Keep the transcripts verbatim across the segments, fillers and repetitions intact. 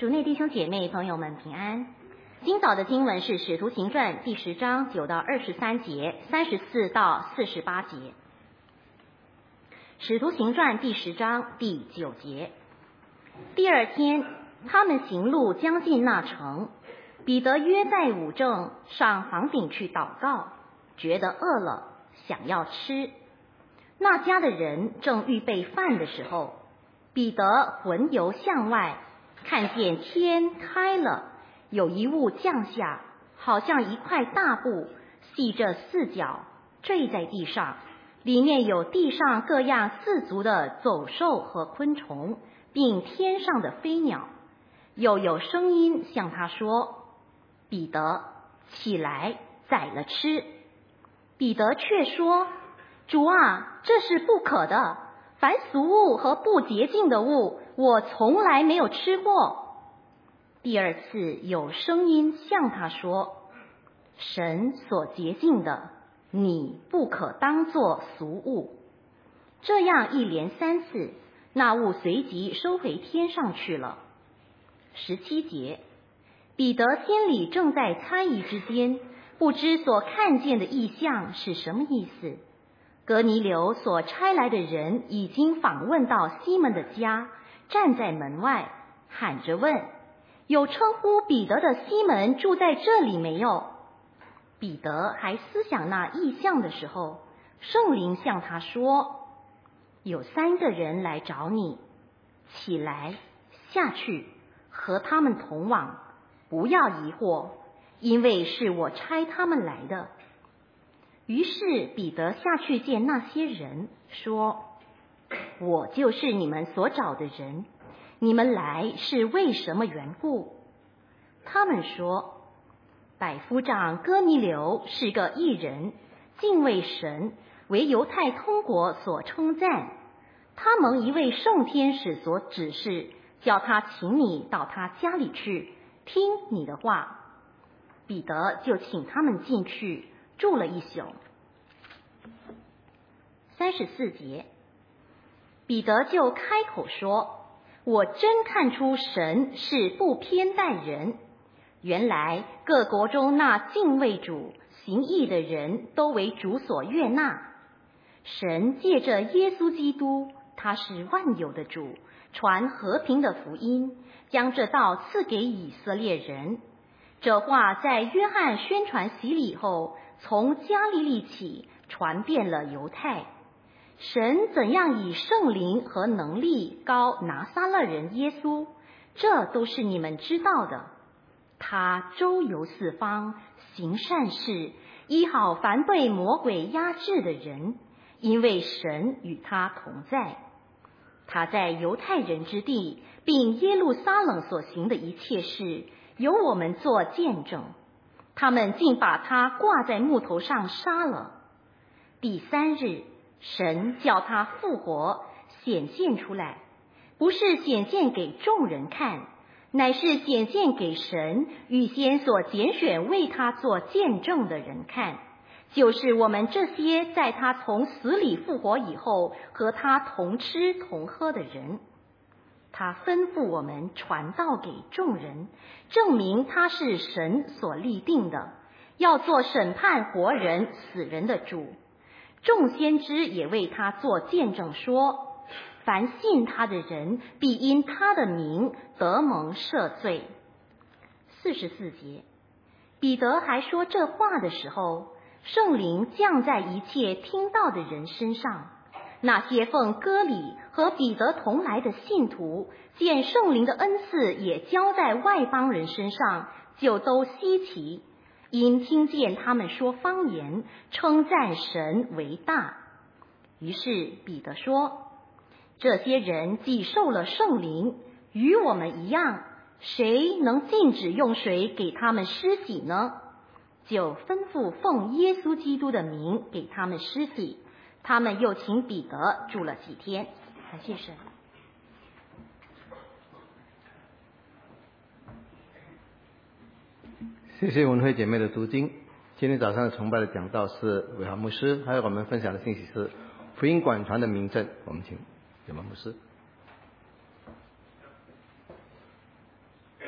主内弟兄姐妹朋友们平安。今早的经文是《使徒行传》第十章九到二十三节，三十四到四十八节。《使徒行传》第十章第九节。第二天，他们行路将近那城，彼得约在午正上房顶去祷告，觉得饿了，想要吃。那家的人正预备饭的时候，彼得魂游向外，看见天开了，有一物降下，好像一块大布，系着四角，坠在地上，里面有地上各样四足的走兽和昆虫，并天上的飞鸟。又有声音向他说：彼得，起来，宰了吃。彼得却说：主啊，这是不可的，凡俗物和不洁净的物，我从来没有吃过。第二次有声音向他说：神所洁净的，你不可当作俗物。这样一连三次，那物随即收回天上去了。十七节，彼得心里正在猜疑之间，不知所看见的异象是什么意思。哥尼流所差来的人已经访问到西门的家，站在门外，喊着问：有称呼彼得的西门住在这里没有？彼得还思想那异象的时候，圣灵向他说：有三个人来找你，起来，下去，和他们同往，不要疑惑，因为是我差他们来的。于是彼得下去见那些人，说：我就是你们所找的人，你们来是为什么缘故？他们说：百夫长哥尼流是个义人，敬畏神，为犹太通国所称赞。他蒙一位圣天使所指示，叫他请你到他家里去，听你的话。彼得就请他们进去，住了一宿。三十四节，彼得就开口说：我真看出神是不偏待人，原来各国中那敬畏主行义的人都为主所悦纳。神借着耶稣基督，他是万有的主，传和平的福音，将这道赐给以色列人。这话在约翰宣传洗礼后，从加利利起，传遍了犹太。神怎样以圣灵和能力膏拿撒勒人耶稣，这都是你们知道的。他周游四方，行善事，医好凡被魔鬼压制的人，因为神与他同在。他在犹太人之地，并耶路撒冷所行的一切事，由我们做见证。他们竟把他挂在木头上杀了。第三日，神叫他复活，显现出来，不是显现给众人看，乃是显现给神预先所拣选为他做见证的人看，就是我们这些在他从死里复活以后和他同吃同喝的人。他吩咐我们传道给众人，证明他是神所立定的，要做审判活人死人的主。众先知也为他做见证说，凡信他的人必因他的名得蒙赦罪。四十四节，彼得还说这话的时候，圣灵降在一切听到的人身上。那些奉割礼和彼得同来的信徒，见圣灵的恩赐也交在外邦人身上，就都稀奇，因听见他们说方言，称赞神为大。于是彼得说：这些人既受了圣灵，与我们一样，谁能禁止用水给他们施洗呢？就吩咐奉耶稣基督的名给他们施洗。他们又请彼得住了几天。感谢神。 谢谢文慧姐妹的读经。今天早上的崇拜的讲道是伟豪牧师，还有我们分享的信息是福音广传的名证。我们请伟豪牧师。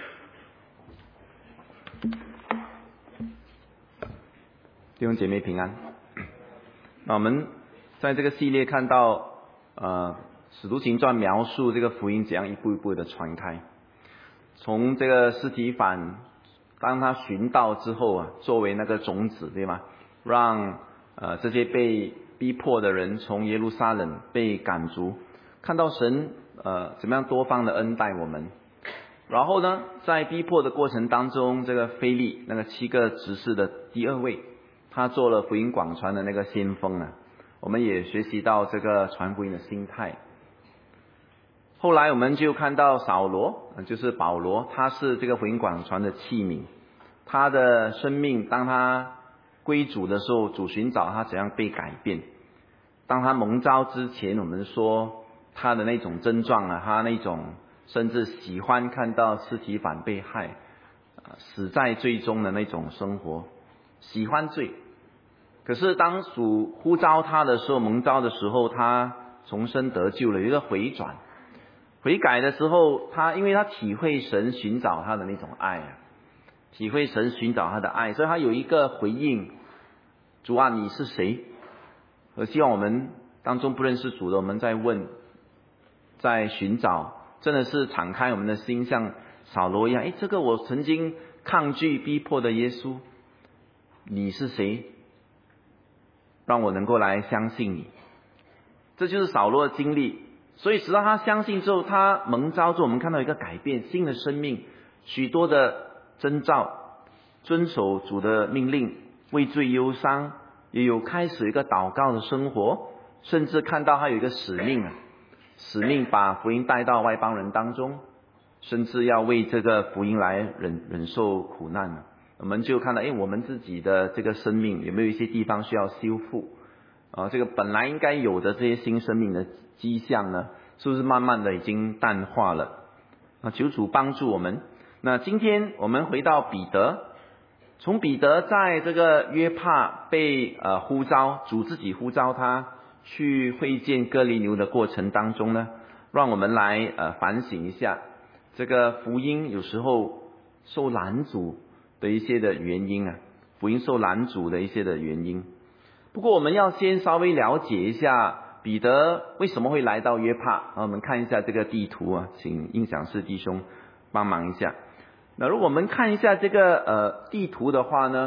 弟兄姐妹平安。那我们在这个系列看到，呃，使徒行传描述这个福音怎样一步一步的传开。从这个司提反，当他寻道之后啊，作为那个种子，对吗？让呃这些被逼迫的人从耶路撒冷被赶逐，看到神呃怎么样多方的恩待我们。然后呢，在逼迫的过程当中，这个腓利那个七个执事的第二位，他做了福音广传的那个先锋啊，我们也学习到这个传福音的心态。后来我们就看到扫罗，就是保罗，他是这个福音广传的器皿，他的生命当他归主的时候，主寻找他怎样被改变。当他蒙召之前，我们说他的那种症状啊，他那种甚至喜欢看到司提反被害，死在罪中的那种生活，喜欢罪。可是当主呼召他的时候，蒙召的时候，他重生得救了，有一个回转。悔改的时候，他因为他体会神寻找他的那种爱啊，体会神寻找他的爱，所以他有一个回应：主啊，你是谁？我希望我们当中不认识主的，我们在问，在寻找，真的是敞开我们的心，像扫罗一样。诶，这个我曾经抗拒逼迫的耶稣，你是谁？让我能够来相信你。这就是扫罗的经历。所以直到他相信之后，他蒙召之后，我们看到一个改变，新的生命，许多的征兆，遵守主的命令，为罪忧伤，也有开始一个祷告的生活，甚至看到他有一个使命啊，使命把福音带到外邦人当中，甚至要为这个福音来忍忍受苦难啊。我们就看到，诶，我们自己的这个生命有没有一些地方需要修复啊？这个本来应该有的这些新生命的迹象呢，是不是慢慢的已经淡化了？啊，求主帮助我们。那今天我们回到彼得，从彼得在这个约帕被呃呼召，主自己呼召他去会见哥尼流的过程当中呢，让我们来呃反省一下这个福音有时候受拦阻的一些的原因啊，福音受拦阻的一些的原因。不过我们要先稍微了解一下彼得为什么会来到约帕啊？我们看一下这个地图啊，请音响室弟兄帮忙一下。那如果我们看一下这个呃地图的话呢，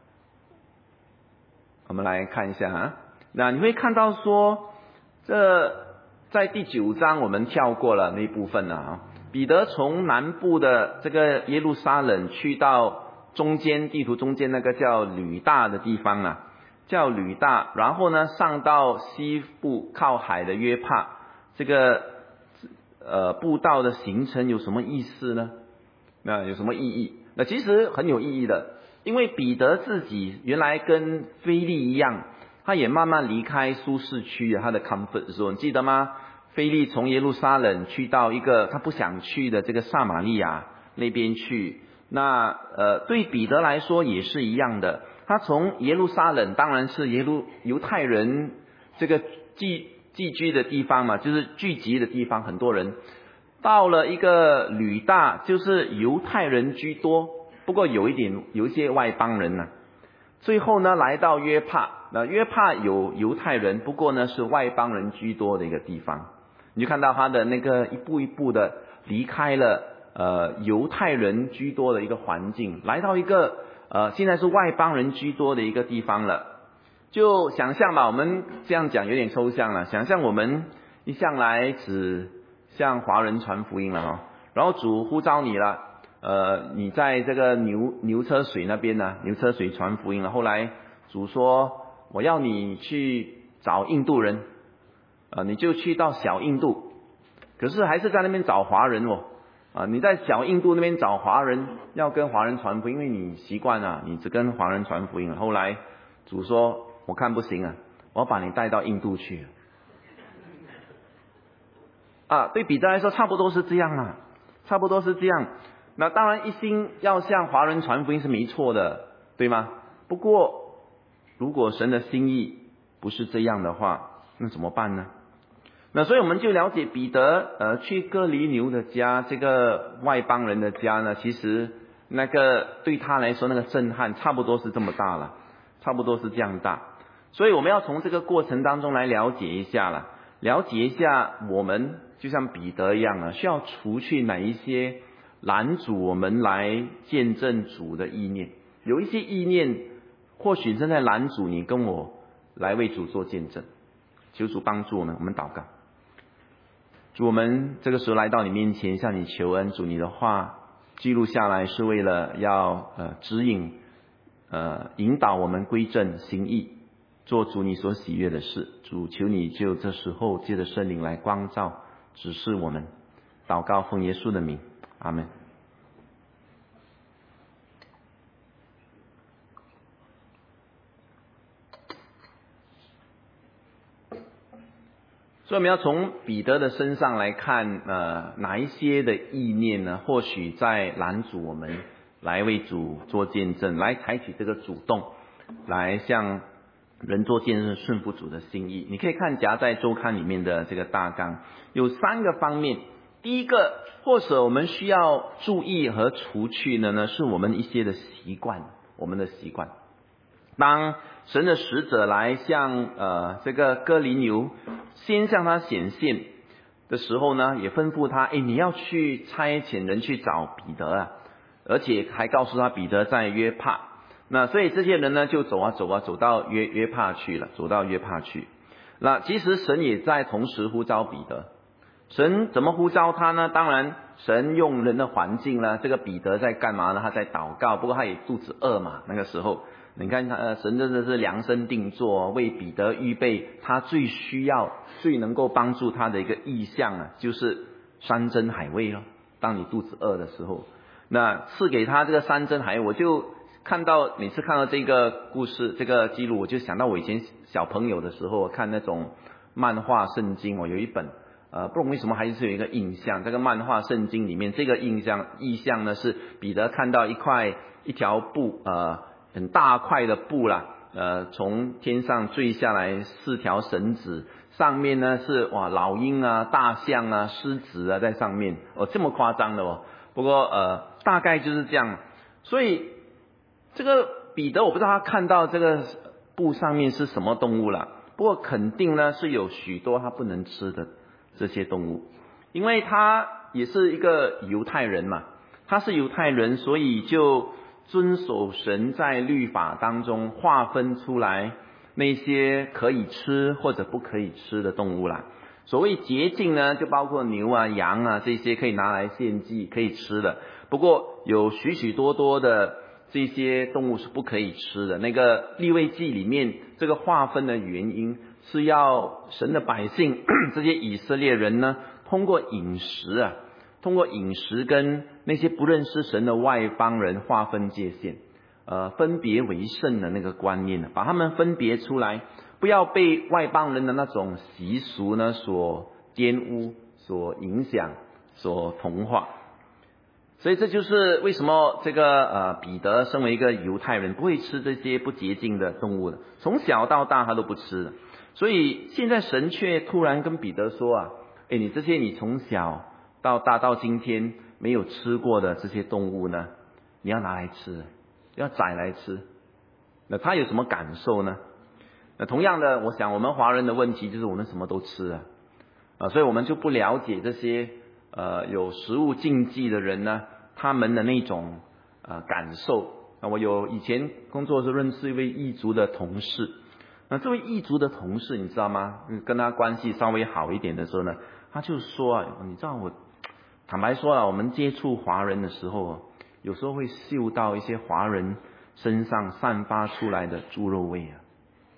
我们来看一下啊。那你会看到说，这在第九章我们跳过了那部分了啊。彼得从南部的这个耶路撒冷去到中间地图中间那个叫吕大的地方啊。叫吕大，然后呢上到西部靠海的约帕，这个呃步道的行程有什么意思呢？那有什么意义？那其实很有意义的，因为彼得自己原来跟腓利一样，他也慢慢离开舒适区啊，他的 comfort zone， 记得吗？腓利从耶路撒冷去到一个他不想去的这个撒玛利亚那边去，那呃对彼得来说也是一样的。他从耶路撒冷，当然是耶路犹太人这个寄寄居的地方嘛，就是聚集的地方，很多人。到了一个吕大，就是犹太人居多，不过有一点有一些外邦人呢、啊。最后呢，来到约帕，那约帕有犹太人，不过呢是外邦人居多的一个地方。你就看到他的那个一步一步的离开了呃犹太人居多的一个环境，来到一个。呃，现在是外邦人居多的一个地方了。就想象吧，我们这样讲有点抽象了。想象我们一向来只向华人传福音了哈，然后主呼召你了，呃，你在这个牛牛车水那边呢，牛车水传福音了。后来主说，我要你去找印度人，呃，你就去到小印度，可是还是在那边找华人哦。啊，你在小印度那边找华人，要跟华人传福音，因为你习惯了，你只跟华人传福音了。后来主说，我看不行啊，我要把你带到印度去。啊，对彼得来说差不多是这样啊，差不多是这样。那当然一心要向华人传福音是没错的，对吗？不过如果神的心意不是这样的话，那怎么办呢？那所以我们就了解彼得呃去哥尼流的家，这个外邦人的家呢，其实那个对他来说那个震撼差不多是这么大了，差不多是这样大。所以我们要从这个过程当中来了解一下了，了解一下我们就像彼得一样啊，需要除去哪一些拦阻我们来见证主的意念。有一些意念或许正在拦阻你跟我来为主做见证，求主帮助我们。我们祷告。主，我们这个时候来到你面前向你求恩，主，你的话记录下来是为了要呃指引呃引导我们归正行义，做主你所喜悦的事。主，求你就这时候借着圣灵来光照指示我们。祷告奉耶稣的名，阿们。所以我们要从彼得的身上来看，呃，哪一些的意念呢？或许在拦阻我们来为主做见证，来采取这个主动，来向人做见证，顺服主的心意。你可以看夹在周刊里面的这个大纲，有三个方面。第一个，或者我们需要注意和除去的呢，是我们一些的习惯，我们的习惯。当神的使者来向呃这个哥尼流先向他显现的时候呢，也吩咐他，诶，你要去差遣人去找彼得啊，而且还告诉他彼得在约帕。那所以这些人呢就走啊走啊走到约约帕去了，走到约帕去。那其实神也在同时呼召彼得。神怎么呼召他呢？当然神用人的环境呢，这个彼得在干嘛呢？他在祷告，不过他也肚子饿嘛，那个时候你看他，呃，神真的是量身定做，为彼得预备他最需要、最能够帮助他的一个意象啊，就是山珍海味咯。当你肚子饿的时候，那赐给他这个山珍海味，我就看到每次看到这个故事、这个记录，我就想到我以前小朋友的时候看那种漫画圣经，我有一本。呃，不懂为什么还是有一个印象，这个漫画圣经里面这个印象意象呢，是彼得看到一块一条布，呃，很大块的布啦，呃，从天上坠下来四条绳子，上面呢是哇老鹰啊、大象啊、狮子啊在上面，哦，这么夸张的哦。不过呃，大概就是这样。所以这个彼得我不知道他看到这个布上面是什么动物啦，不过肯定呢是有许多他不能吃的。这些动物，因为他也是一个犹太人嘛，他是犹太人，所以就遵守神在律法当中划分出来那些可以吃或者不可以吃的动物啦。所谓洁净呢，就包括牛啊、羊啊这些可以拿来献祭可以吃的，不过有许许多多的这些动物是不可以吃的。那个利未记里面这个划分的原因是要神的百姓这些以色列人呢，通过饮食啊，通过饮食跟那些不认识神的外邦人划分界限，呃，分别为圣的那个观念，把他们分别出来，不要被外邦人的那种习俗呢所玷污、所影响、所同化。所以这就是为什么这个呃彼得身为一个犹太人不会吃这些不洁净的动物的，从小到大他都不吃的。所以现在神却突然跟彼得说啊，诶，你这些你从小到大到今天没有吃过的这些动物呢，你要拿来吃，要宰来吃。那他有什么感受呢？那同样的，我想我们华人的问题就是我们什么都吃啊，啊，所以我们就不了解这些呃有食物禁忌的人呢，他们的那种呃感受。那我有以前工作时认识一位异族的同事。那这位异族的同事你知道吗？跟他关系稍微好一点的时候呢，他就说啊，你知道我坦白说啊，我们接触华人的时候，有时候会嗅到一些华人身上散发出来的猪肉味啊，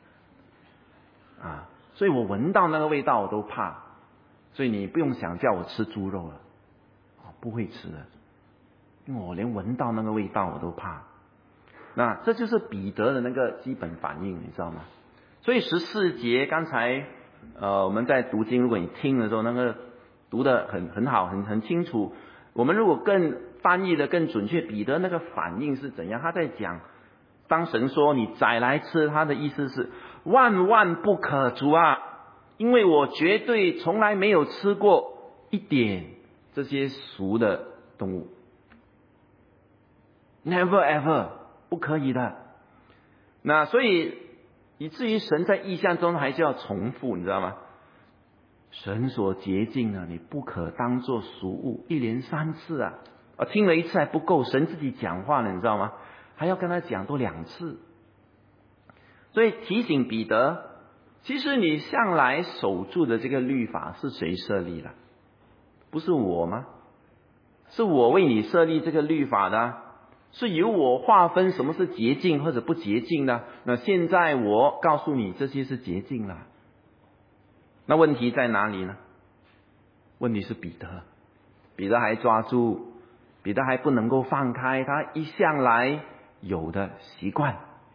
啊，所以我闻到那个味道我都怕，所以你不用想叫我吃猪肉了，不会吃的，因为我连闻到那个味道我都怕。那这就是彼得的那个基本反应，你知道吗？所以十四节刚才呃我们在读经，如果你听的时候，那个读得很很好，很很清楚。我们如果更翻译的更准确，彼得那个反应是怎样？他在讲，当神说你宰来吃，他的意思是万万不可，主啊，因为我绝对从来没有吃过一点这些俗的动物。 ，never ever 不可以的。那所以以至于神在意象中还是要重复，你知道吗？神所洁净的，你不可当作俗物，一连三次啊！啊，听了一次还不够，神自己讲话了，你知道吗？还要跟他讲多两次。所以提醒彼得，其实你向来守住的这个律法是谁设立的？不是我吗？是我为你设立这个律法的，是由我划分什么是洁净或者不洁净的。那现在我告诉你，这些是洁净了。那问题在哪里呢？问题是彼得，彼得还抓住，彼得还不能够放开他一向来有的习惯，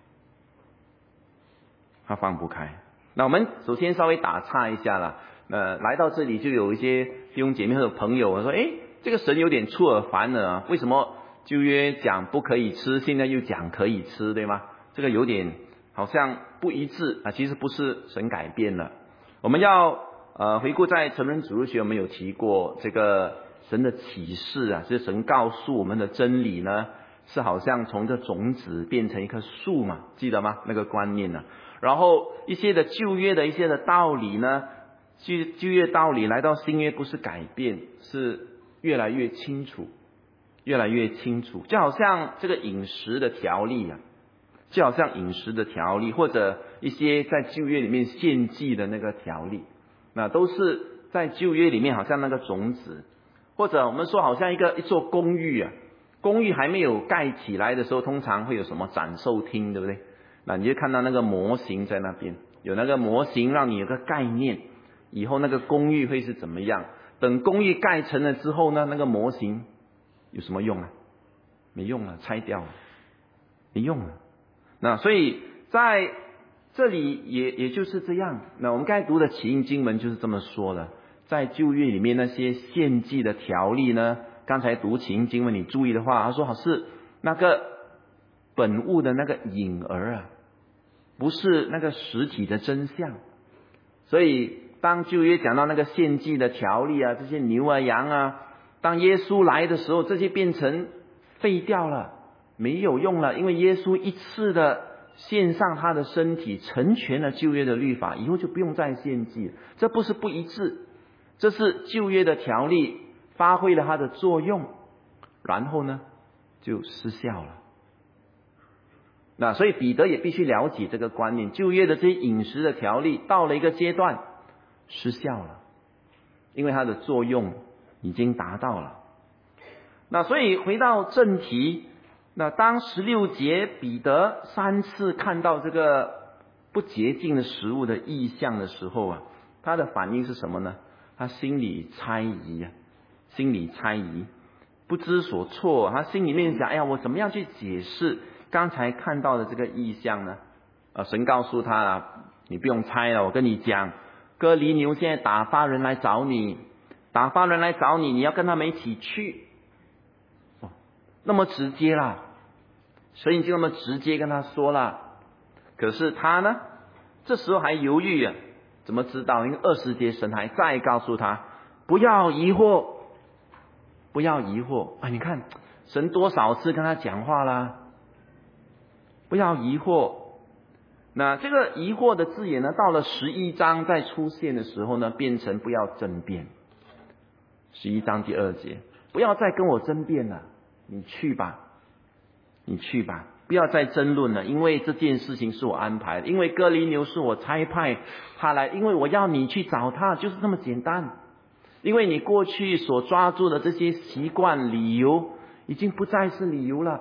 他放不开。那我们首先稍微打岔一下了。呃，来到这里就有一些弟兄姐妹和朋友说，诶，这个神有点出尔反尔啊，为什么旧约讲不可以吃，现在又讲可以吃，对吗？这个有点好像不一致啊。其实不是神改变了，我们要呃回顾在成人主日学，我们有提过这个神的启示啊，是神告诉我们的真理呢，是好像从这种子变成一棵树嘛，记得吗？那个观念呢？然后一些的旧约的一些的道理呢，旧旧约道理来到新约不是改变，是越来越清楚，越来越清楚。就好像这个饮食的条例啊，就好像饮食的条例，或者一些在旧约里面献祭的那个条例，那都是在旧约里面好像那个种子，或者我们说好像一个一座公寓啊，公寓还没有盖起来的时候，通常会有什么展售厅，对不对？那你就看到那个模型在那边，有那个模型让你有个概念，以后那个公寓会是怎么样。等公寓盖成了之后呢，那个模型有什么用啊？没用了，拆掉了，没用了。那所以在这里也也就是这样。那我们刚才读的起印经文就是这么说的，在旧约里面那些献祭的条例呢，刚才读起印经文你注意的话，他说好是那个本物的那个影儿啊，不是那个实体的真相。所以当旧约讲到那个献祭的条例啊，这些牛啊羊啊，当耶稣来的时候，这些变成废掉了，没有用了，因为耶稣一次的献上他的身体，成全了旧约的律法，以后就不用再献祭了。这不是不一致，这是旧约的条例发挥了它的作用，然后呢就失效了。那所以彼得也必须了解这个观念，旧约的这些饮食的条例到了一个阶段失效了，因为它的作用已经达到了。那所以回到正题，那当十六节彼得三次看到这个不洁净的食物的异象的时候啊，他的反应是什么呢？他心里猜疑啊，心里猜疑，不知所措。他心里面想，哎呀，我怎么样去解释刚才看到的这个异象呢？啊，神告诉他啊，你不用猜了，我跟你讲，哥尼流现在打发人来找你，打发人来找你，你要跟他们一起去。哦，那么直接啦，神已经那么直接跟他说了。可是他呢，这时候还犹豫啊，怎么知道？因为二十节神还再告诉他，不要疑惑，不要疑惑啊！你看神多少次跟他讲话啦，不要疑惑。那这个疑惑的字眼呢，到了十一章再出现的时候呢，变成不要争辩。十一章第二节，不要再跟我争辩了，你去吧，你去吧，不要再争论了，因为这件事情是我安排的，因为哥尼流是我差派他来，因为我要你去找他，就是这么简单。因为你过去所抓住的这些习惯理由已经不再是理由了。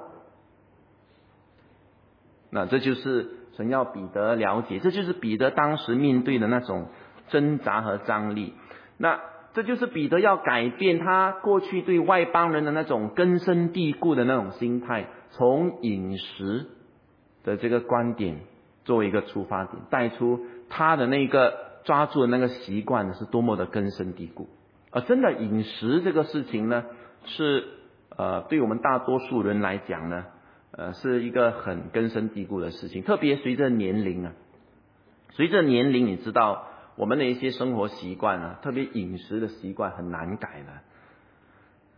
那这就是神要彼得了解，这就是彼得当时面对的那种挣扎和张力。那这就是彼得要改变他过去对外邦人的那种根深蒂固的那种心态，从饮食的这个观点作为一个出发点，带出他的那个抓住的那个习惯是多么的根深蒂固。而真的饮食这个事情呢，是呃对我们大多数人来讲呢，呃是一个很根深蒂固的事情。特别随着年龄啊，随着年龄，你知道我们的一些生活习惯啊，特别饮食的习惯很难改的。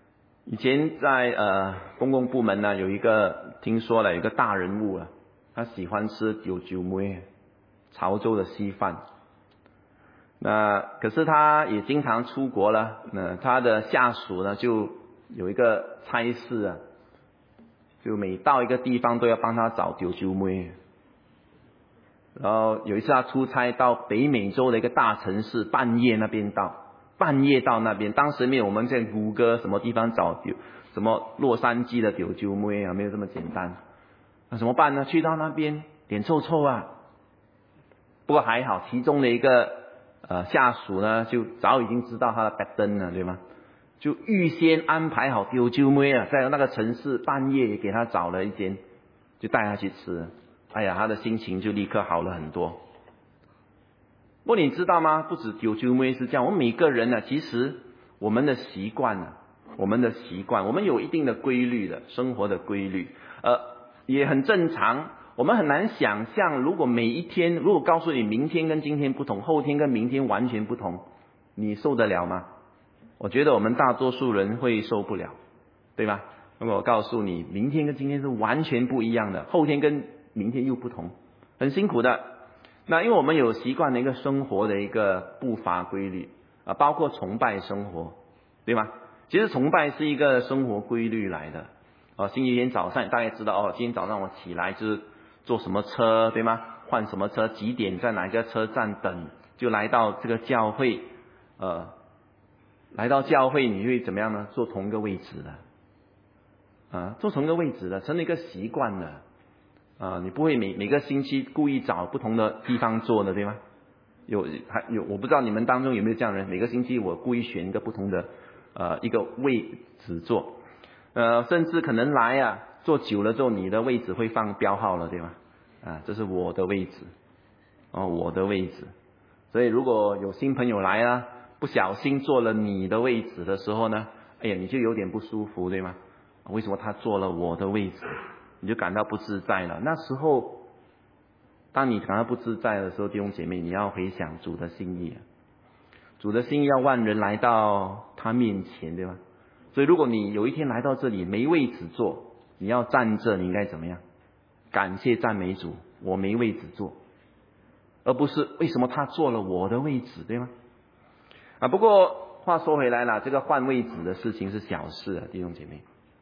以前在呃公共部门呢，有一个听说了有一个大人物啊，他喜欢吃丢酒妹，潮州的稀饭。那可是他也经常出国了，那他的下属呢就有一个差事啊，就每到一个地方都要帮他找丢酒妹。然后有一次他出差到北美洲的一个大城市，半夜那边到。半夜到那边，当时没有我们在谷歌什么地方找丢，什么洛杉矶的丢酒妹啊，没有这么简单。那怎么办呢？去到那边脸臭臭啊。不过还好，其中的一个呃下属呢，就早已经知道他的白灯了，对吗？就预先安排好丢酒妹啊，在那个城市半夜也给他找了一间，就带他去吃。哎呀，他的心情就立刻好了很多。不过你知道吗？不止丢酒妹是这样，我们每个人呢，其实我们的习惯呢，我们的习惯，我们有一定的规律的生活的规律，呃，也很正常。我们很难想象，如果每一天，如果告诉你明天跟今天不同，后天跟明天完全不同，你受得了吗？我觉得我们大多数人会受不了，对吧？如果我告诉你明天跟今天是完全不一样的，后天跟明天又不同，很辛苦的。那因为我们有习惯的一个生活的一个步伐规律啊，包括崇拜生活，对吗？其实崇拜是一个生活规律来的。哦，星期天早上你大概知道哦，今天早上我起来就是坐什么车，对吗？换什么车，几点在哪个车站等，就来到这个教会，呃，来到教会你会怎么样呢？坐同一个位置的，啊，坐同一个位置的，成了一个习惯了。啊，你不会每每个星期故意找不同的地方坐的，对吗？有还有，我不知道你们当中有没有这样的人，每个星期我故意选一个不同的呃一个位置坐，呃，甚至可能来啊坐久了之后，你的位置会放标号了，对吗？啊，这是我的位置，哦，我的位置。所以如果有新朋友来啊，不小心坐了你的位置的时候呢，哎呀，你就有点不舒服，对吗？为什么他坐了我的位置？你就感到不自在了。那时候，当你感到不自在的时候，弟兄姐妹，你要回想主的心意。主的心意要万人来到他面前，对吧？所以如果你有一天来到这里没位置坐，你要站着，你应该怎么样？感谢赞美主，我没位置坐，而不是为什么他坐了我的位置，对吗？啊，不过话说回来了，这个换位置的事情是小事啊，弟兄姐妹。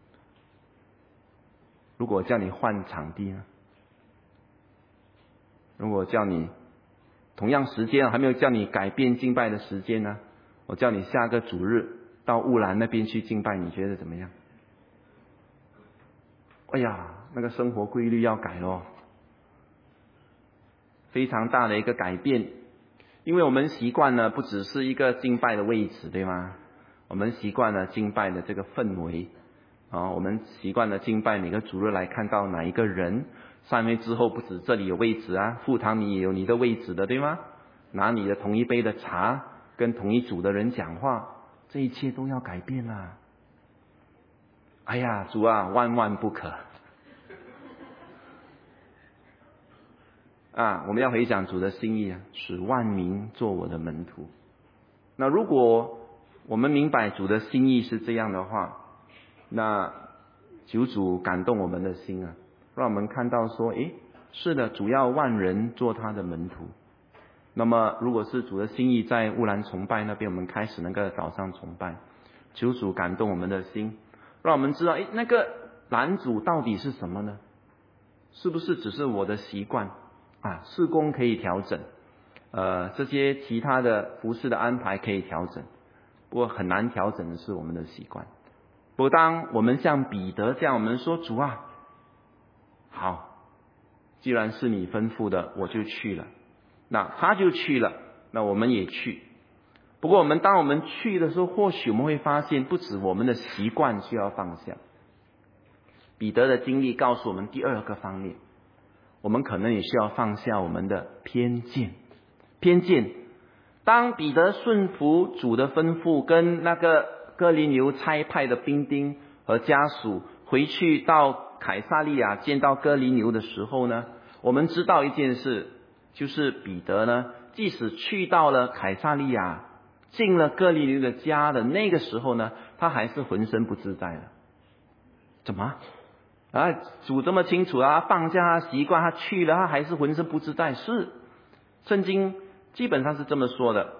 如果叫你换场地呢？如果叫你同样时间还没有叫你改变敬拜的时间呢？我叫你下个主日到乌兰那边去敬拜，你觉得怎么样？哎呀，那个生活规律要改咯，非常大的一个改变。因为我们习惯了不只是一个敬拜的位置，对吗？我们习惯了敬拜的这个氛围。啊，我们习惯了敬拜，每个主日来看到哪一个人上位之后，不止这里有位置啊，副堂你也有你的位置的，对吗？拿你的同一杯的茶，跟同一组的人讲话，这一切都要改变啦。哎呀，主啊，万万不可！啊，我们要回想主的心意啊，使万民做我的门徒。那如果我们明白主的心意是这样的话，那求主感动我们的心啊，让我们看到说，诶，是的，主要万人做他的门徒。那么如果是主的心意在乌兰崇拜那边，我们开始那个早上崇拜，求主感动我们的心，让我们知道，诶，那个拦阻到底是什么呢？是不是只是我的习惯啊？事工可以调整，呃，这些其他的服事的安排可以调整，不过很难调整的是我们的习惯。不过当我们像彼得这样，我们说主啊，好，既然是你吩咐的，我就去了。那他就去了，那我们也去。不过我们当我们去的时候，或许我们会发现，不止我们的习惯需要放下。彼得的经历告诉我们第二个方面，我们可能也需要放下我们的偏见。偏见，当彼得顺服主的吩咐，跟那个哥尼流差派的兵丁和家属回去到凯撒利亚见到哥尼流的时候呢，我们知道一件事，就是彼得呢，即使去到了凯撒利亚，进了哥尼流的家的那个时候呢， 他还是浑身不自在的。怎么啊？主这么清楚啊，放假他习惯，他去了，他还是浑身不自在。是，圣经基本上是这么说的。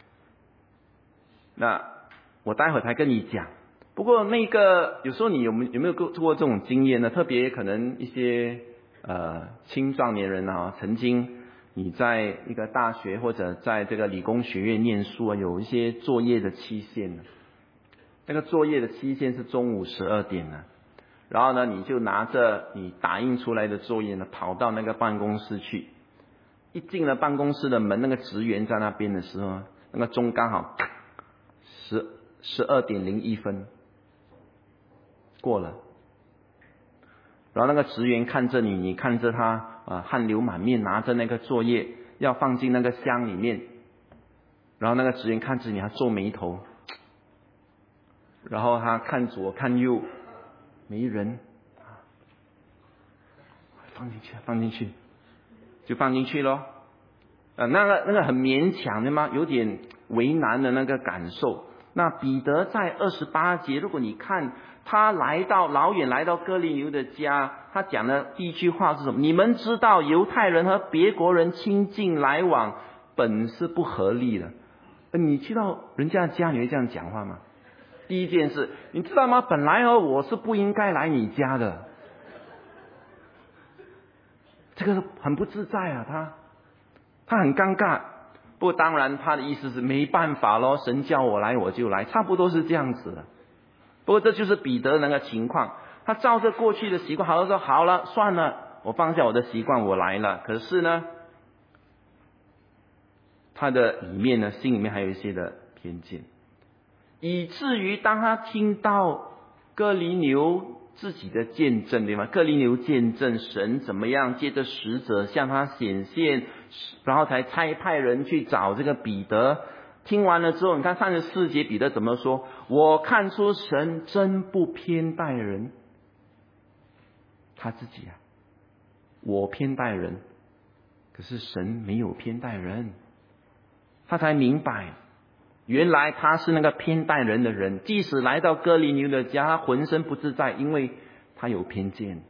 那我待会才跟你讲。不过那个有时候你有没有有没有做过这种经验呢？特别可能一些呃青壮年人啊，曾经你在一个大学或者在这个理工学院念书啊，有一些作业的期限呢。那个作业的期限是中午十二点呢，然后呢，你就拿着你打印出来的作业呢，跑到那个办公室去。一进了办公室的门，那个职员在那边的时候，那个钟刚好十十二点零一分过了。然后那个职员看着你，你看着他啊、呃，汗流满面，拿着那个作业要放进那个箱里面。然后那个职员看着你，还皱眉头。然后他看左看右，没人，放进去，放进去，就放进去咯。呃，那个那个很勉强的嘛，有点为难的那个感受。那彼得在二十八节，如果你看他来到老远来到哥尼流的家，他讲的第一句话是什么？你们知道犹太人和别国人亲近来往本是不合理的。你去到人家的家，你会这样讲话吗？第一件事，你知道吗？本来哦，我是不应该来你家的。这个很不自在啊，他他很尴尬。不过当然他的意思是没办法咯，神叫我来我就来，差不多是这样子的。不过这就是彼得那个情况，他照着过去的习惯，好像说好了算了，我放下我的习惯，我来了。可是呢，他的里面呢，心里面还有一些的偏见。以至于当他听到哥尼流自己的见证，对吗？哥尼流见证神怎么样借着使者向他显现，然后才差派人去找这个彼得。听完了之后，你看三十四节彼得怎么说？我看出神真不偏待人。他自己啊，我偏待人，可是神没有偏待人。他才明白，原来他是那个偏待人的人，即使来到哥尼流的家，他浑身不自在，因为他有偏见。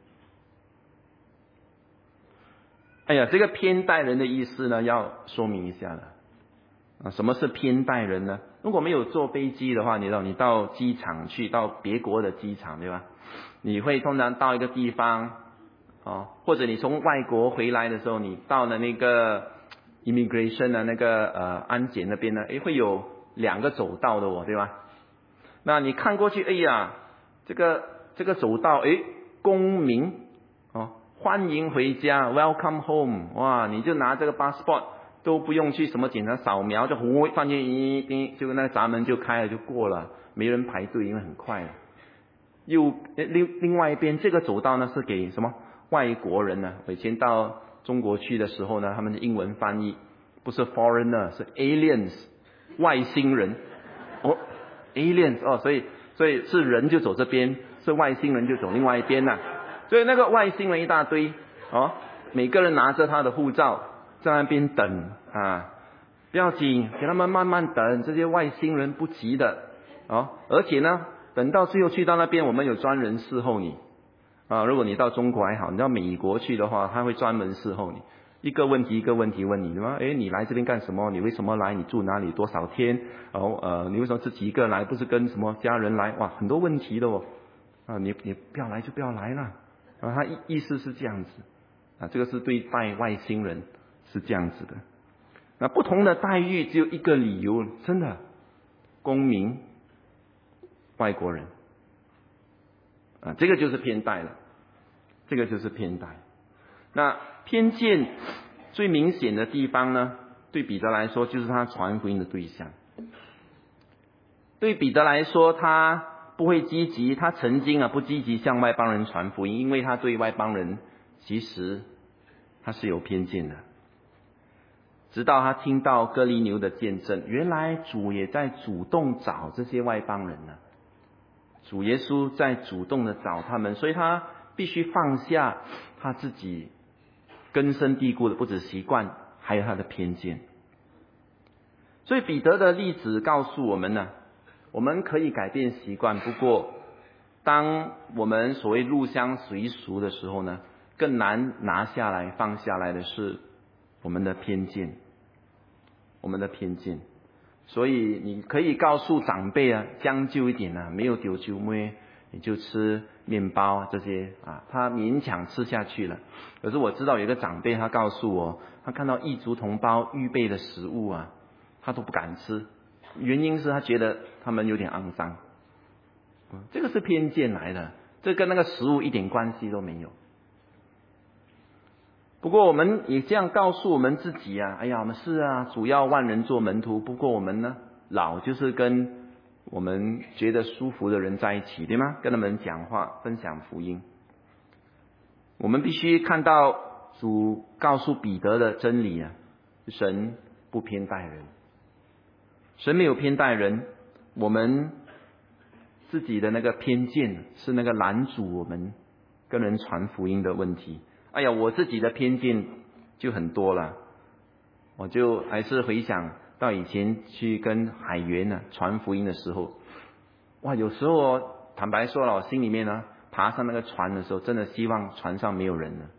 哎呀，这个偏待人的意思呢，要说明一下了。啊，什么是偏待人呢？如果没有坐飞机的话，你知道，你到机场去，到别国的机场，对吧？你会通常到一个地方，哦，或者你从外国回来的时候，你到了那个 immigration 的那个呃安检那边呢，诶，会有两个走道的哦，对吧？那你看过去，哎呀，这个这个走道，诶，公民哦，欢迎回家 ，welcome home， 哇，你就拿这个 passport 都不用去什么检查扫描，就呼放进一一，就那个闸门就开了就过了，没人排队，因为很快了。又另另外一边这个走道呢是给什么外国人呢？我以前到中国去的时候呢，他们的英文翻译不是 foreigner 是 aliens 外星人哦 aliens 哦，所以所以是人就走这边，是外星人就走另外一边呐、啊。所以那个外星人一大堆哦，每个人拿着他的护照在那边等啊，不要紧，给他们慢慢等，这些外星人不急的哦，而且呢。等到最后去到那边，我们有专人伺候你啊。如果你到中国还好，你到美国去的话，他会专门伺候你，一个问题一个问题问你，对吗？诶，你来这边干什么？你为什么来？你住哪里？多少天？然后呃，你为什么自己一个来？不是跟什么家人来？哇，很多问题的哦。啊，你你不要来就不要来了。啊，他意意思是这样子啊，这个是对待外星人是这样子的。那不同的待遇只有一个理由，真的，公民。外国人啊，这个就是偏待了，这个就是偏待。那偏见最明显的地方呢，对彼得来说就是他传福音的对象。对彼得来说，他不会积极，他曾经啊不积极向外邦人传福音，因为他对外邦人其实他是有偏见的。直到他听到哥尼流的见证，原来主也在主动找这些外邦人呢。主耶稣在主动的找他们，所以他必须放下他自己根深蒂固的不止习惯，还有他的偏见。所以彼得的例子告诉我们呢， 我们可以改变习惯，不过当我们所谓入乡随俗的时候呢，更难拿下来放下来的是我们的偏见，我们的偏见。所以你可以告诉长辈啊，将就一点啊，没有丢酒妹，你就吃面包这些啊，他勉强吃下去了。可是我知道有一个长辈，他告诉我，他看到异族同胞预备的食物啊，他都不敢吃，原因是他觉得他们有点肮脏。这个是偏见来的，这跟那个食物一点关系都没有。不过我们也这样告诉我们自己啊，哎呀，我们是啊，主要万人做门徒。不过我们呢，老就是跟我们觉得舒服的人在一起，对吗？跟他们讲话，分享福音。我们必须看到主告诉彼得的真理啊，神不偏待人，神没有偏待人。我们自己的那个偏见是那个拦阻我们跟人传福音的问题。哎呀，我自己的偏见就很多了，我就还是回想到以前去跟海员呢传福音的时候，哇，有时候坦白说了，我心里面呢爬上那个船的时候，真的希望船上没有人了，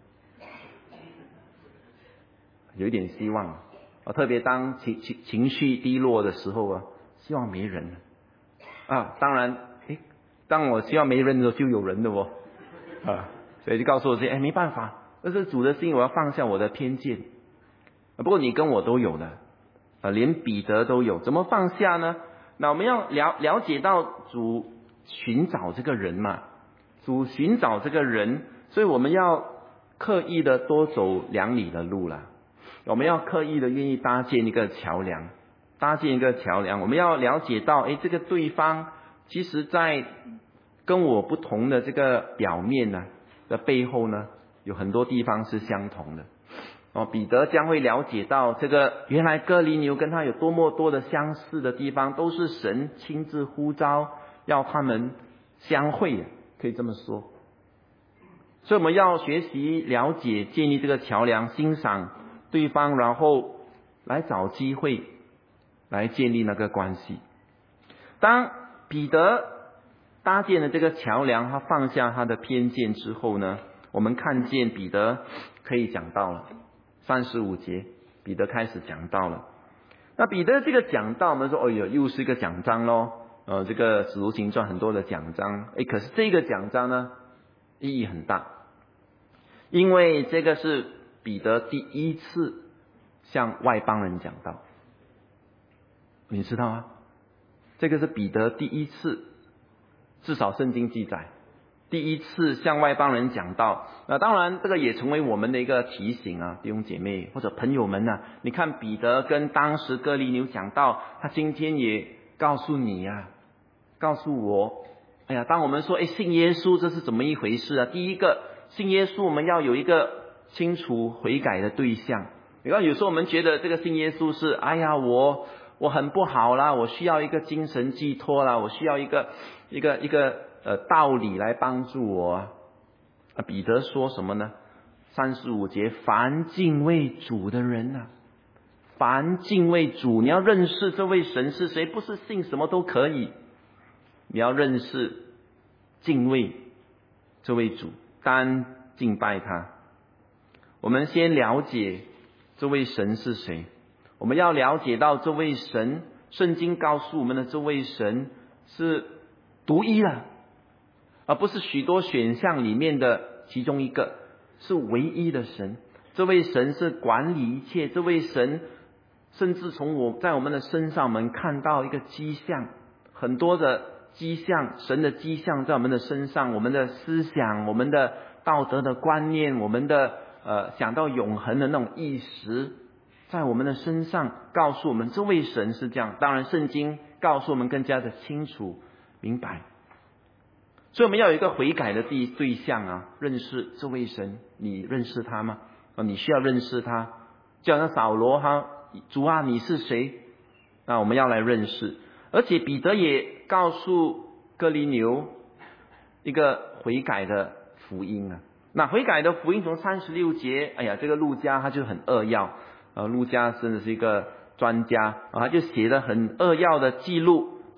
有一点希望。我特别当情情情绪低落的时候啊，希望没人了啊。当然，诶，当我希望没人的时候，就有人的哦，啊，所以就告诉我自己，哎，没办法。这是主的心，我要放下我的偏见。不过你跟我都有的，啊，连彼得都有，怎么放下呢？那我们要了了解到主寻找这个人嘛，主寻找这个人，所以我们要刻意的多走两里的路啦。我们要刻意的愿意搭建一个桥梁，搭建一个桥梁。我们要了解到，哎，这个对方其实在跟我不同的这个表面呢的背后呢，有很多地方是相同的。哦，彼得将会了解到，这个原来哥尼流跟他有多么多的相似的地方，都是神亲自呼召要他们相会，可以这么说。所以我们要学习了解，建立这个桥梁，欣赏对方，然后来找机会来建立那个关系。当彼得搭建了这个桥梁，他放下他的偏见之后呢，我们看见彼得可以讲道了。三十五节，彼得开始讲道了。那彼得这个讲道，我们说，哎呦，又是一个讲章咯。呃，这个使徒行传很多的讲章，哎，可是这个讲章呢，意义很大，因为这个是彼得第一次向外邦人讲道。你知道吗？这个是彼得第一次，至少圣经记载，第一次向外邦人讲道。那当然这个也成为我们的一个提醒啊，弟兄姐妹或者朋友们啊，你看彼得跟当时哥尼流讲道，他今天也告诉你啊，告诉我，哎呀，当我们说哎信耶稣这是怎么一回事啊？第一个，信耶稣我们要有一个清楚悔改的对象。你看有时候我们觉得这个信耶稣是，哎呀我我很不好啦，我需要一个精神寄托啦，我需要一个一个一个呃道理来帮助我啊。啊，彼得说什么呢？三十五节，凡敬畏主的人啊，凡敬畏主，你要认识这位神是谁，不是信什么都可以，你要认识敬畏这位主，单敬拜他。我们先了解这位神是谁，我们要了解到这位神，圣经告诉我们的这位神是独一的，而不是许多选项里面的其中一个，是唯一的神。这位神是管理一切，这位神甚至从我在我们的身上我们看到一个迹象，很多的迹象，神的迹象在我们的身上，我们的思想，我们的道德的观念，我们的呃想到永恒的那种意识，在我们的身上告诉我们这位神是这样。当然圣经告诉我们更加的清楚明白，所以我们要有一个悔改的对对象啊，认识这位神。你认识他吗？啊，你需要认识他。就好像扫罗哈，主啊，你是谁？那我们要来认识。而且彼得也告诉哥尼流一个悔改的福音啊。那悔改的福音从三十六节，哎呀，这个路加他就很扼要啊，路加真的是一个专家啊，他就写了很扼要的记录。不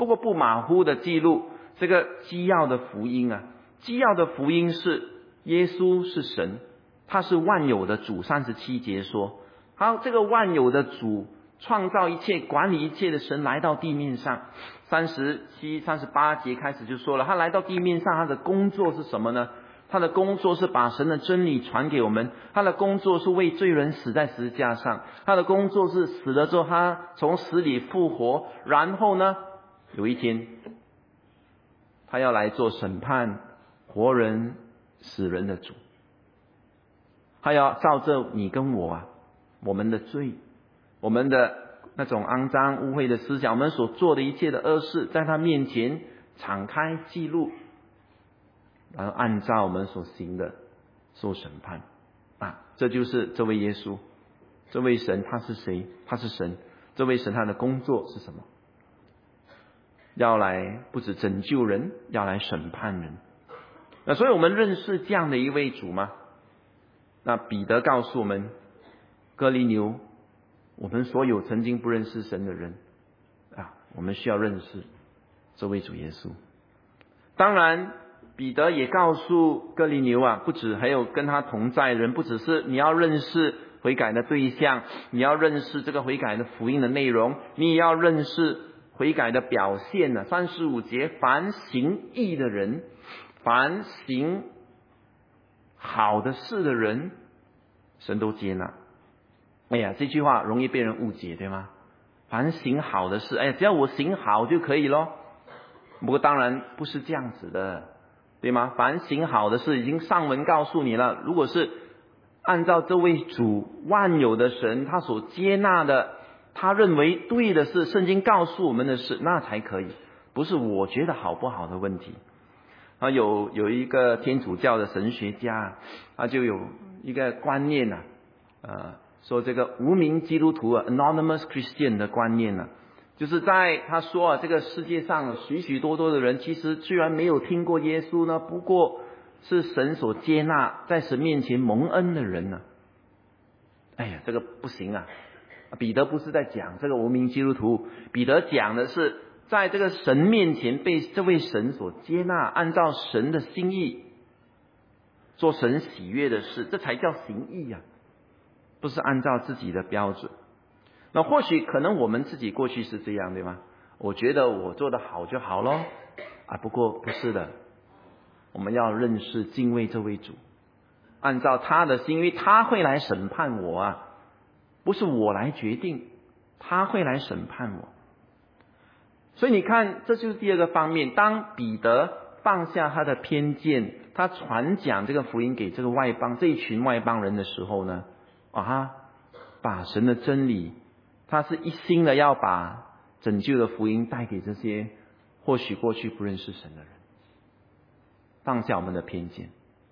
不过不马虎的记录这个基要的福音啊。基要的福音是耶稣是神，他是万有的主。三十七节说，好，这个万有的主，创造一切管理一切的神来到地面上。三十七、三十八节开始就说了，他来到地面上，他的工作是什么呢？他的工作是把神的真理传给我们，他的工作是为罪人死在十字架上，他的工作是死了之后他从死里复活，然后呢有一天他要来做审判活人死人的主，他要照着你跟我啊，我们的罪，我们的那种肮脏污秽的思想，我们所做的一切的恶事，在他面前敞开记录，然后按照我们所行的受审判啊！这就是这位耶稣，这位神他是谁？他是神。这位神他的工作是什么？要来不止拯救人，要来审判人。那所以我们认识这样的一位主吗？那彼得告诉我们，哥尼流，我们所有曾经不认识神的人啊，我们需要认识这位主耶稣。当然彼得也告诉哥尼流啊，不止还有跟他同在的人，不只是你要认识悔改的对象，你要认识这个悔改的福音的内容，你也要认识悔改的表现呢。三十五节，凡行义的人，凡行好的事的人，神都接纳。哎呀，这句话容易被人误解，对吗？凡行好的事，哎呀，只要我行好就可以咯。不过当然不是这样子的，对吗？凡行好的事，已经上文告诉你了，如果是按照这位主万有的神他所接纳的，他认为对的事，圣经告诉我们的事，那才可以，不是我觉得好不好的问题。啊，有有一个天主教的神学家，他就有一个观念啊，呃，说这个无名基督徒啊 ，anonymous Christian 的观念呢、啊，就是在他说啊，这个世界上许许多多的人，其实虽然没有听过耶稣呢，不过是神所接纳，在神面前蒙恩的人呢、啊。哎呀，这个不行啊！彼得不是在讲这个无名基督徒，彼得讲的是，在这个神面前被这位神所接纳，按照神的心意做神喜悦的事，这才叫行义啊，不是按照自己的标准。那或许可能我们自己过去是这样，对吗？我觉得我做得好就好咯啊，不过不是的，我们要认识敬畏这位主，按照他的心，因为他会来审判我啊，不是我来决定，他会来审判我。所以你看，这就是第二个方面，当彼得放下他的偏见，他传讲这个福音给这个外邦这一群外邦人的时候呢，啊，把神的真理，他是一心的要把拯救的福音带给这些或许过去不认识神的人，放下我们的偏见。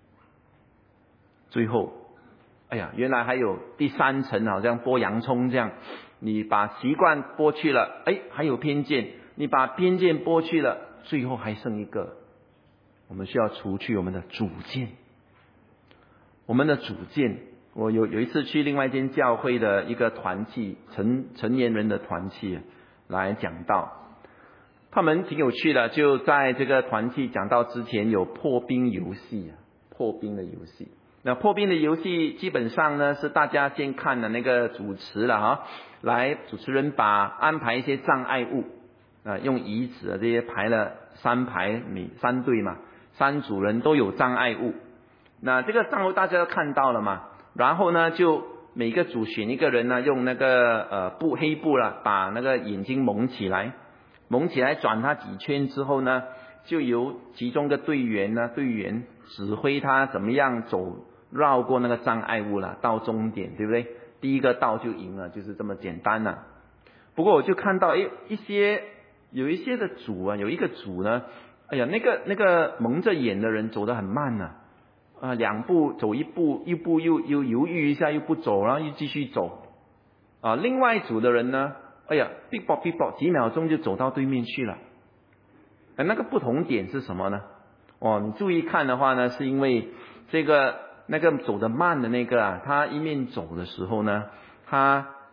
最后，哎呀，原来还有第三层，好像剥洋葱这样，你把习惯剥去了，哎，还有偏见，你把偏见剥去了，最后还剩一个，我们需要除去我们的主见。我们的主见，我有有一次去另外一间教会的一个团契，成成年人的团契来讲道，他们挺有趣的，就在这个团契讲道之前有破冰游戏，破冰的游戏。那破冰的游戏基本上呢是大家先看的那个主持了哈，来主持人把安排一些障碍物啊，用椅子啊这些排了三排，每三队嘛，三组人都有障碍物。那这个障碍物大家都看到了嘛，然后呢就每个组选一个人呢，用那个呃布黑布啦，把那个眼睛蒙起来，蒙起来转他几圈之后呢，就由其中的队员呢队员指挥他怎么样走绕过那个障碍物了，到终点，对不对？第一个到就赢了，就是这么简单了。不过我就看到，哎，一些有一些的组啊，有一个组呢，哎呀，那个那个蒙着眼的人走得很慢呢、啊，啊，两步走一步，一步又又犹豫一下又不走，然后又继续走。啊，另外一组的人呢，哎呀，哔啵哔啵，几秒钟就走到对面去了。哎，那个不同点是什么呢？哦，你注意看的话呢，是因为这个那个走得慢的那个啊，他一面走的时候呢，他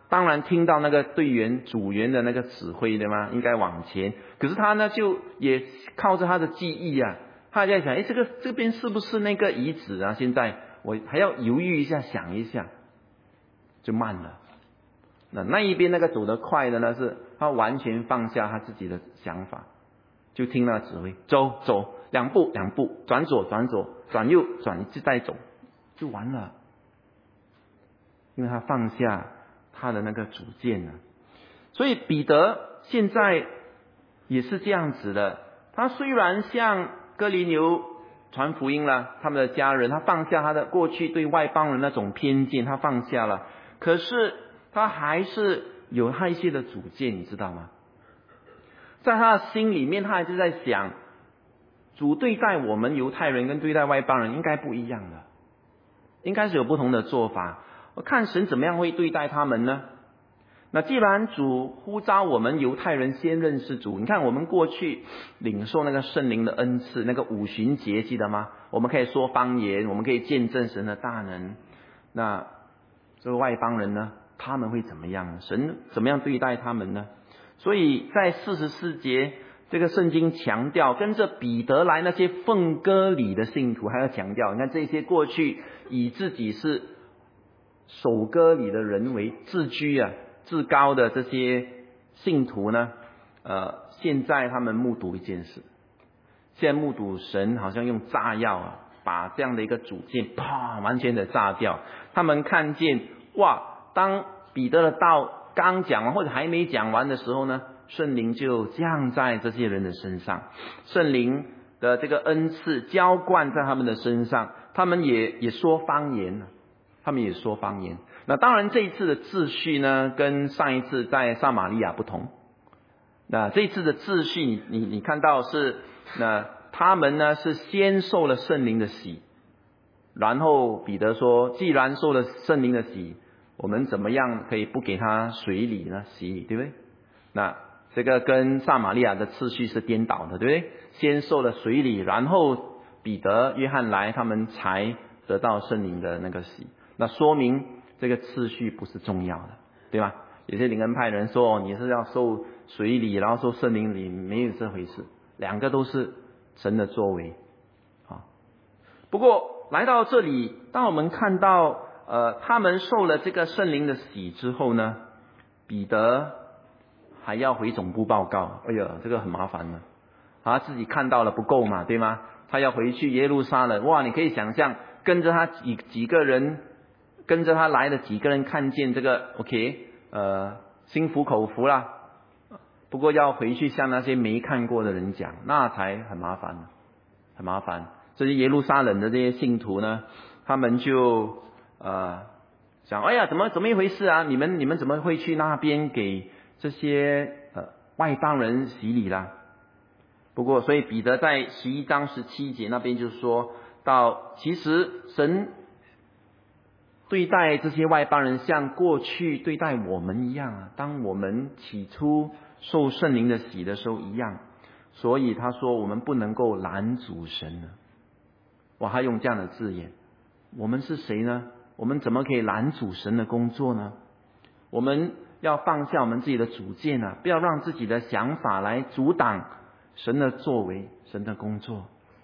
当然听到那个队员组员的那个指挥对吗？应该往前。可是他呢，就也靠着他的记忆啊，他在想，哎，这个这边是不是那个遗址啊？现在我还要犹豫一下，想一下，就慢了。那那一边那个走得快的呢，是他完全放下他自己的想法，就听那个指挥，走走，两步两步，转左转左，转右转一再走，就完了。因为他放下他的那个主见了。所以彼得现在也是这样子的，他虽然向哥尼流传福音了，他们的家人，他放下他的过去对外邦人那种偏见，他放下了，可是他还是有他一些的主见，你知道吗？在他的心里面，他还是在想，主对待我们犹太人跟对待外邦人应该不一样的，应该是有不同的做法。我看神怎么样会对待他们呢？那既然主呼召我们犹太人先认识主，你看我们过去领受那个圣灵的恩赐，那个五旬节记得吗？我们可以说方言，我们可以见证神的大能。那这个外邦人呢，他们会怎么样？神怎么样对待他们呢？所以在四十四节，这个圣经强调，跟着彼得来那些奉割礼的信徒，还要强调，你看这些过去以自己是守割礼的人为自居啊、至高的这些信徒呢，呃，现在他们目睹一件事，现在目睹神好像用炸药啊，把这样的一个主见啪完全的炸掉。他们看见哇，当彼得的道刚讲完或者还没讲完的时候呢，圣灵就降在这些人的身上，圣灵的这个恩赐浇灌在他们的身上，他们也也说方言，他们也说方言。那当然这一次的秩序呢，跟上一次在撒玛利亚不同。那这一次的秩序你你你看到是，那他们呢是先受了圣灵的洗，然后彼得说，既然受了圣灵的洗，我们怎么样可以不给他水礼呢？洗礼，对不对？那这个跟撒玛利亚的次序是颠倒的，对不对？先受了水礼，然后彼得、约翰来，他们才得到圣灵的那个洗。那说明这个次序不是重要的，对吧？有些灵恩派人说，哦，你是要受水礼，然后受圣灵礼，没有这回事，两个都是神的作为啊。不过来到这里，当我们看到呃，他们受了这个圣灵的洗之后呢，彼得还要回总部报告。哎呀，这个很麻烦的，他自己看到了不够嘛，对吗？他要回去耶路撒冷。哇，你可以想象，跟着他几几个人，跟着他来的几个人看见这个 ，OK， 呃，心服口服啦。不过要回去向那些没看过的人讲，那才很麻烦，很麻烦。这些耶路撒冷的这些信徒呢，他们就呃想，哎呀，怎么怎么一回事啊？你们你们怎么会去那边给这些呃外邦人洗礼啦？不过，所以彼得在十一章十七节那边就说到，其实神对待这些外邦人像过去对待我们一样啊，当我们起初受圣灵的洗的时候一样。所以他说我们不能够拦阻神呢。哇，他用这样的字眼，我们是谁呢？我们怎么可以拦阻神的工作呢？我们要放下我们自己的主见啊，不要让自己的想法来阻挡神的作为，神的工作。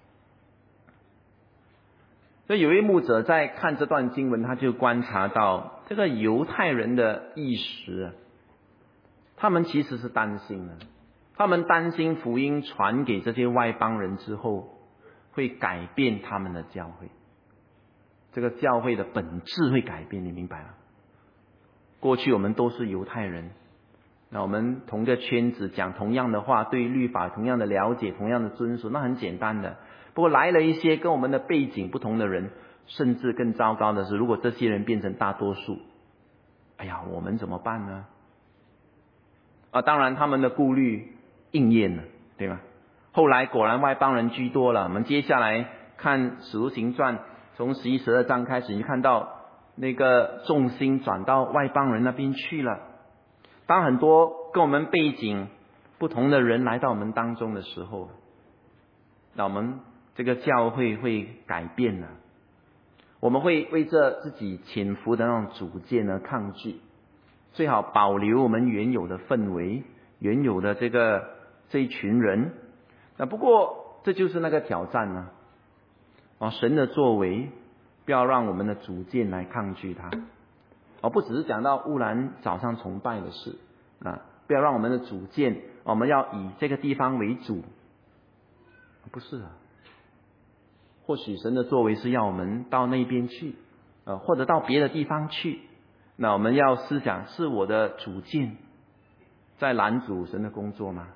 所以有一位牧者在看这段经文，他就观察到这个犹太人的意识，他们其实是担心的，他们担心福音传给这些外邦人之后，会改变他们的教会，这个教会的本质会改变，你明白吗？过去我们都是犹太人，那我们同个圈子讲同样的话，对律法同样的了解，同样的遵守，那很简单的。不过来了一些跟我们的背景不同的人，甚至更糟糕的是，如果这些人变成大多数，哎呀，我们怎么办呢？啊，当然他们的顾虑应验了，对吗？后来果然外邦人居多了。我们接下来看使徒行传，从十一、十二章开始，你看到那个重心转到外邦人那边去了。当很多跟我们背景不同的人来到我们当中的时候，那我们这个教会会改变了。我们会为这自己潜伏的那种主见而抗拒， 最好保留我们原有的氛围，原有的这个这一群人。那不过这就是那个挑战呢、啊，神的作为不要让我们的主见来抗拒他，而不只是讲到乌兰早上崇拜的事啊，不要让我们的主见，我们要以这个地方为主，不是啊。或许神的作为是要我们到那边去，呃，或者到别的地方去。那我们要思想，是我的主见在拦阻神的工作吗？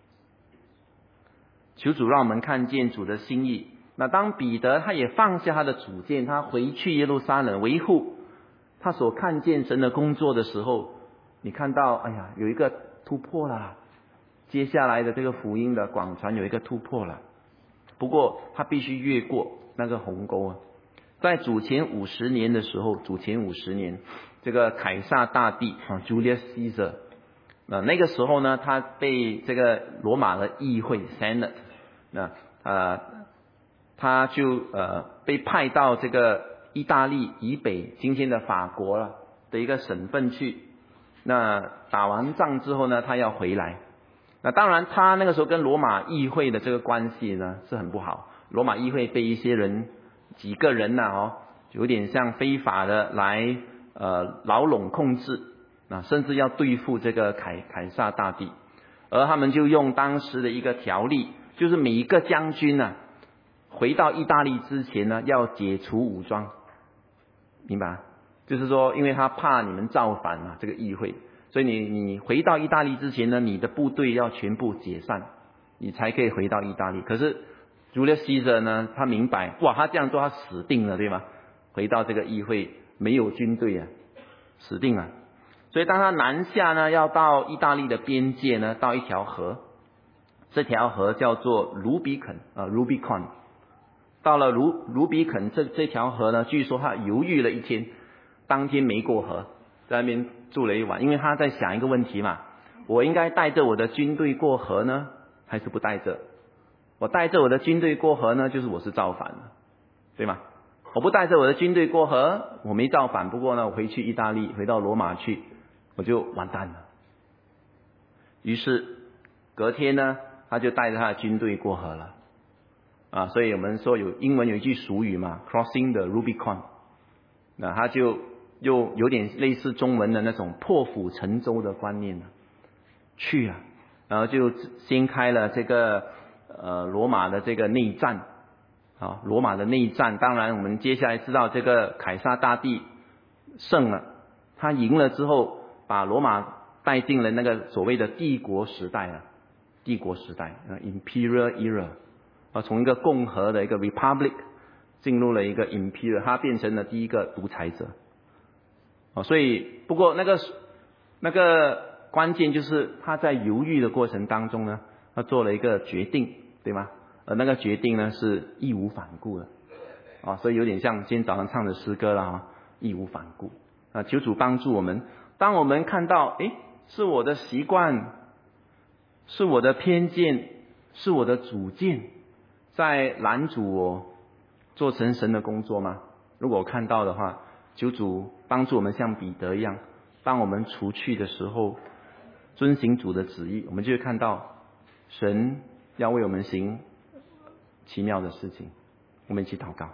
求主让我们看见主的心意。那当彼得他也放下他的主见，他回去耶路撒冷维护他所看见神的工作的时候，你看到，哎呀，有一个突破了，接下来的这个福音的广传有一个突破了。不过他必须越过那个鸿沟啊。在主前五十年的时候，主前五十年，这个凯撒大帝啊 ，Julius Caesar， 那那个时候呢，他被这个罗马的议会 Senate， 那呃，他就呃被派到这个意大利以北，今天的法国了的一个省份去。那打完仗之后呢，他要回来。那当然，他那个时候跟罗马议会的这个关系呢是很不好。罗马议会被一些人几个人呐、啊、哦，有点像非法的来呃牢笼控制啊，甚至要对付这个凯凯撒大帝。而他们就用当时的一个条例，就是每一个将军呢、啊，回到意大利之前呢，要解除武装，明白？就是说，因为他怕你们造反啊，这个议会。所以你你回到意大利之前呢，你的部队要全部解散，你才可以回到意大利。可是Julius Caesar呢，他明白，哇，他这样做他死定了，对吗？回到这个议会没有军队啊，死定了。所以当他南下呢，要到意大利的边界呢，到一条河，这条河叫做卢比肯啊 Rubicon。到了卢卢比肯这这条河呢，据说他犹豫了一天，当天没过河。在那边住了一晚，因为他在想一个问题嘛，我应该带着我的军队过河呢，还是不带着？我带着我的军队过河呢，就是我是造反了，对吗？我不带着我的军队过河，我没造反，不过呢，我回去意大利，回到罗马去，我就完蛋了。于是隔天呢，他就带着他的军队过河了，啊，所以我们说有英文有一句俗语嘛 ，crossing the Rubicon， 那他就又有点类似中文的那种破釜沉舟的观念了，去啊，然后就掀开了这个呃罗马的这个内战啊，罗马的内战。当然，我们接下来知道这个凯撒大帝胜了，他赢了之后，把罗马带进了那个所谓的帝国时代了，帝国时代啊 ，Imperial Era， 啊，从一个共和的一个 Republic 进入了一个 Imperial， 他变成了第一个独裁者。哦，所以不过那个那个关键就是他在犹豫的过程当中呢，他做了一个决定，对吗？而那个决定呢是义无反顾的，啊，所以有点像今天早上唱的诗歌了啊，义无反顾啊！求主帮助我们，当我们看到，诶，是我的习惯，是我的偏见，是我的主见，在拦阻我做成神的工作吗？如果我看到的话，求主帮助我们像彼得一样，当我们除去的时候，遵行主的旨意，我们就会看到神要为我们行奇妙的事情。我们一起祷告。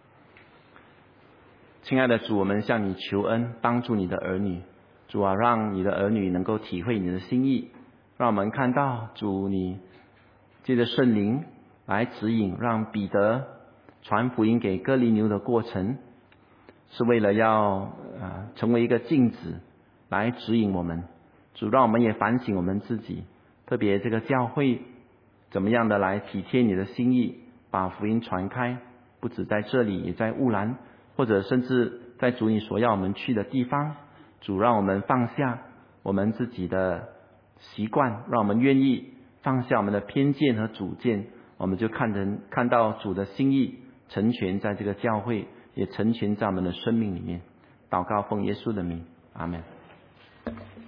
亲爱的主，我们向你求恩，帮助你的儿女。主啊，让你的儿女能够体会你的心意，让我们看到主你借着圣灵来指引，让彼得传福音给哥尼流的过程是为了要呃成为一个镜子来指引我们。主，让我们也反省我们自己，特别这个教会怎么样的来体贴你的心意，把福音传开，不止在这里，也在乌兰，或者甚至在主你所要我们去的地方。主，让我们放下我们自己的习惯，让我们愿意放下我们的偏见和主见，我们就看人看到主的心意成全在这个教会，也成全在我们的生命里面。祷告奉耶稣的名，阿们。